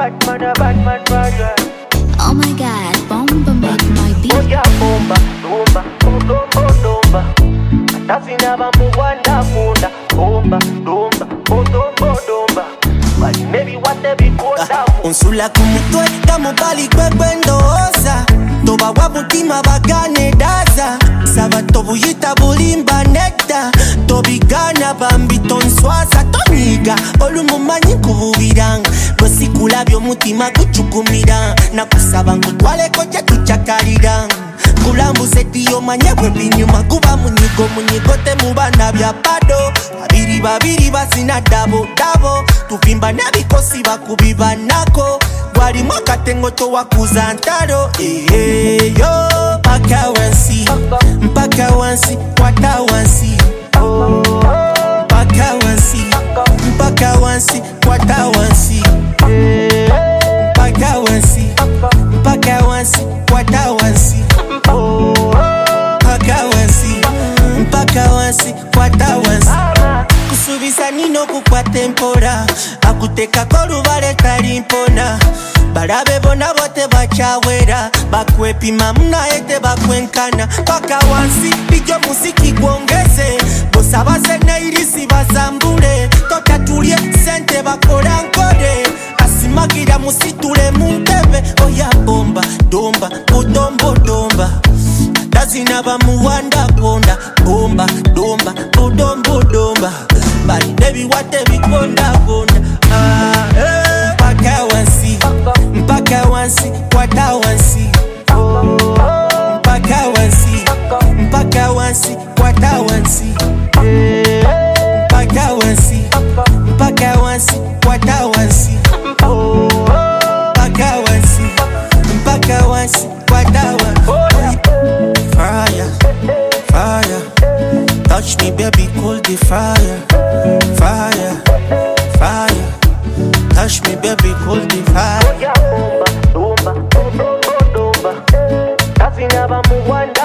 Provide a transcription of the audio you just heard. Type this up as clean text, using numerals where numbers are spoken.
Oh my God, Bomba make my beat. Oya bomba, bomba, bomba, bomba. Atazina bamuwanda funda. Bomba, bomba, bomba, bomba. Bali maybe what they be konda. Unsula kumutwe kamubali kwekwendoza. Toba wabutima bagane daza. Sabatobu yita bulimba nekta. Tobigana bambi tonswaza toniga. Olumumanyi kububiranga. Bosikulabyo mutima kuchukumira. Nakusaba ngutwale koje tuchakalira. Kulambuze tiyo manyebwe binyuma. Kuba munyigo temubana bya bado. Babiri basina dabo. Tuvimba nebikosi bakubiba nako. Wali mwaka tengo to wakuza ntaro. Yo, mpaka wansi. Mpaka wansi, kwata wansi. Mpaka wansi. Mpaka wansi, kwata wansi. Mpaka wansi. Mpaka wansi, kwata wansi. Mpaka wansi. Mpaka wansi, kwata wansi. Kusubisa nino kukwa tempora. Akuteka korubale kalimpona. Barabe bona bote bachawera. Bakwepima muna ete bakwenkana. Paka wansi, pijo musiki kuongeze. Bosa base neirisi bazambule. Tota tulie sente bakora nkode. Asimagira musitule muntebe. Oya bomba, domba, udombo domba. Tazina bamuwanda konda. Bomba, domba, udombo domba. Bali nebi wate bikonda konda. Mpaka wansi. Mpaka wansi, kwata wansi. Mpaka wansi. Mpaka wansi, kwata wansi. Mpaka wansi. Mpaka wansi, kwata wansi. Mpaka wansi. Mpaka wansi, kwata wansi. Fire, fire. Touch me baby, cool the fire. Fire, fire. Touch me baby, cool the fire. Oya bomba, bomba, bomba, bomba. Tazina bamuwanda